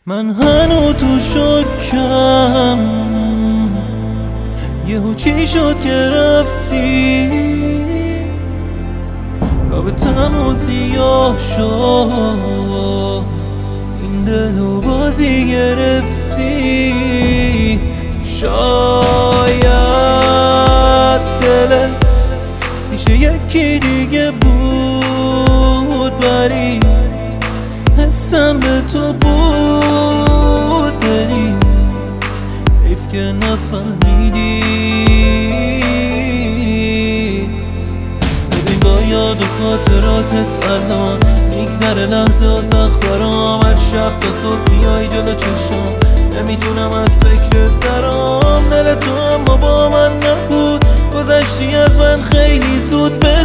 من هنو تو شکم، یهو چی شد که رفتی؟ رابطمون زیاد شد، این دلو بازی گرفتی. شاید دلت میشه یکی دیگه بود، ولی حسم به تو بود دلی، حیف که نفهمیدی. ببین با یاد و خاطراتت الان میگذره لحظه از اخبارام، هر شب تا صبح میای جلو چشم، نمیتونم از فکرت درام. دل تو اما با من نبود، گذشتی از من خیلی زود.